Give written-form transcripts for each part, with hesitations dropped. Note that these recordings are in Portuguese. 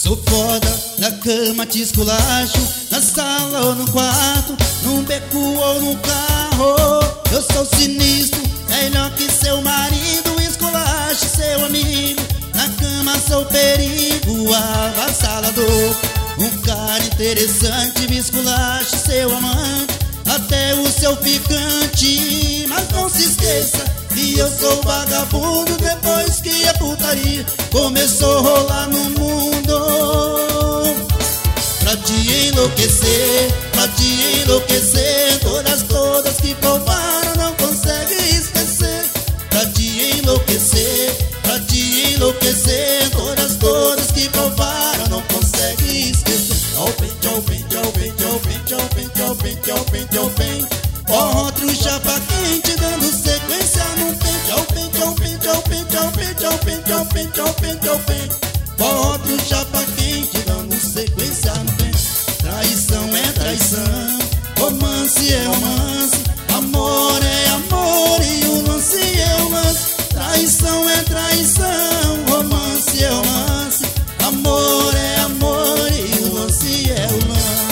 Sou foda, na cama te esculacho, na sala ou no quarto, num beco ou no carro. Eu sou sinistro, melhor que seu marido, esculacho seu amigo. Na cama sou perigo, avassalador. Um cara interessante, me esculacho seu amante, até o seu ficante. Mas não se esqueça que eu sou vagabundo, depois que a putaria começou a rolar no mundo. Pra te enlouquecer, todas que provaram não conseguem esquecer. Pra te enlouquecer, todas que provaram não conseguem esquecer. Ao pente, ao pente, ao pente, ao pente, ao pente, ao pente, ao pente, ao pente. Outro chapa quente dando sequência no pente. Ao pente, ao pente, ao pente, ao pente, ao pente, ao pente, ao pente, ao pente. Outro chapa quente dando sequência no pente. Traição é traição, romance é romance, amor é amor e o lance é o lance. Traição é traição, romance é romance, amor é amor e o lance é o lance.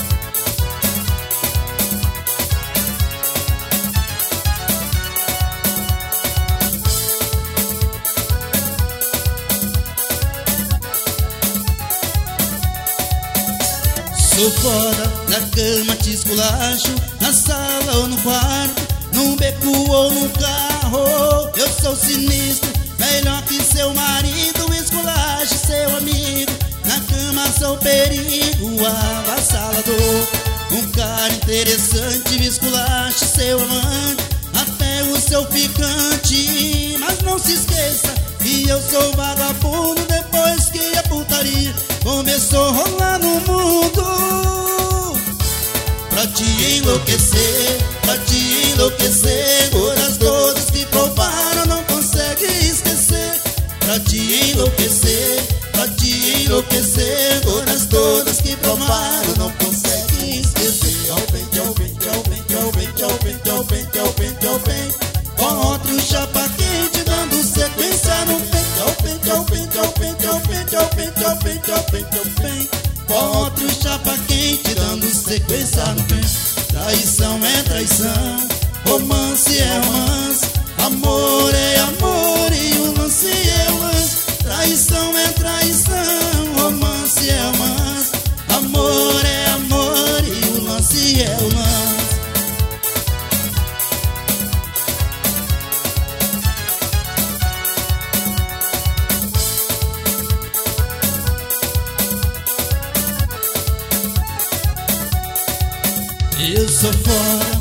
Sou foda, na cama te esculacho, na sala ou no quarto, num beco ou no carro. Eu sou sinistro, melhor que seu marido, esculacho seu amigo. Na cama sou perigo, avassalador. Um cara interessante, me esculacho seu amante, até o seu ficante. Mas não se esqueça que eu sou vagabundo, depois que a putaria começou a rolar no mundo. Pra te enlouquecer, todas que provaram não conseguem esquecer. Pra te enlouquecer, todas que provaram não conseguem esquecer. Ao pente, ao pente, ao pente, ao pente, ao pente, ao pente, ao pente, ao pente. Com outro chapa quente dando sequência no pente. Ao pente, ao pente, ao pente, ao pente, ao pente, ao pente, ao pente, ao pente. Com outro chapa quente dando sequência no pente. Traição é traição, romance é romance, amor é amor e o lance é o lance. Traição é traição, romance é romance, amor é amor e o lance é o lance. Eu sou foda,